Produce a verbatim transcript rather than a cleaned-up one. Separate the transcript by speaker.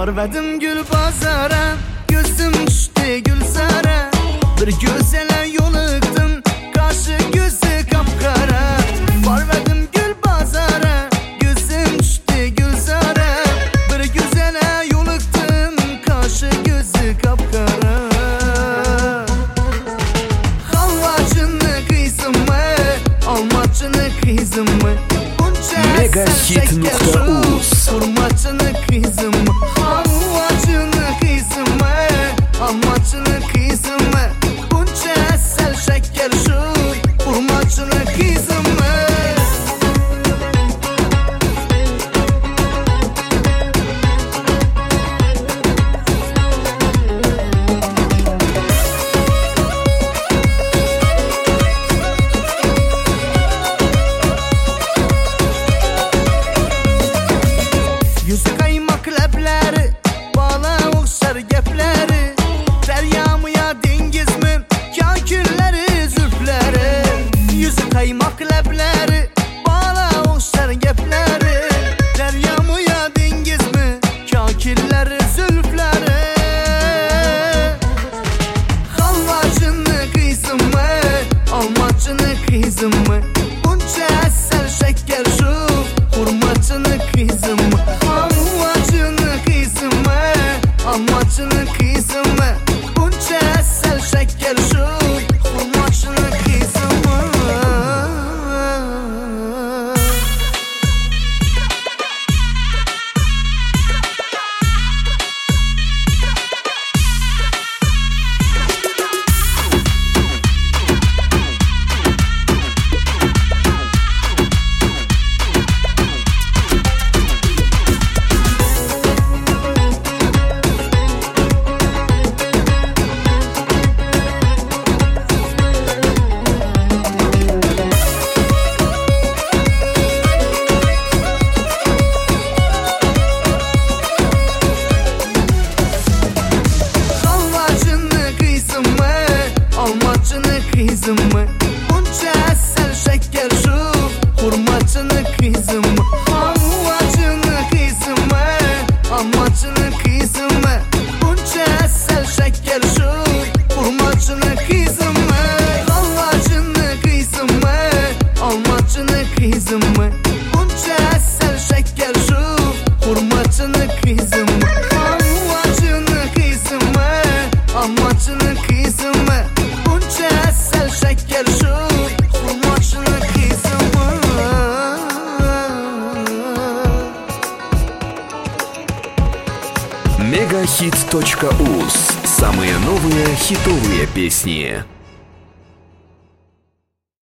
Speaker 1: Varmadım gül bazara, gözüm düştü gülzara. Bir güzele yoluqtum, karşı gözü kapkara. Varmadım gül bazara, gözüm düştü gülzara. Bir güzele yoluqtum, karşı gözü kapkara. Halvacını kıysın mı, almacını kıysın mı?
Speaker 2: Megahit nokta uz
Speaker 1: Hurmacını kıysın mı? Halvacını kıysın mı, almacını kıysın mı? Bunca sel şeker şu, hurmacını kıysın mı? Yüzü kaymak ləbləri, bala oxşar gəpləri. Dəryamı ya dengiz mi, kakülləri, zülfləri. Yüzü kaymak ləbləri, bala oxşar gəpləri. Dəryamı ya dengiz mi, kakülləri, zülfləri. Halvacını kıysın mı, almacını kıysın mı? Bunca sel şeker şu, hurmacını kıysın mı? Almacını kıysın mı? Bunca sel şeker şu, hurmacını kıysın mı? Almacını kıysın mı? Bunca sel şeker şu, hurmacını kıysın mı? Halvacını kıysın mı? Almacını kıysın mı? Bunca sel şeker şu, hurmacını kıysın mı? Halvacını kıysın mı? Almacını kıysın mı? Bunca sel şeker şu, hurmacını kıysın mı? Halvacını kıysın mı? Almacını kıysın mı? Bunca sel şeker şu, hurmacını kıysın mı?
Speaker 2: Megahit точка uz. Самые новые хитовые песни.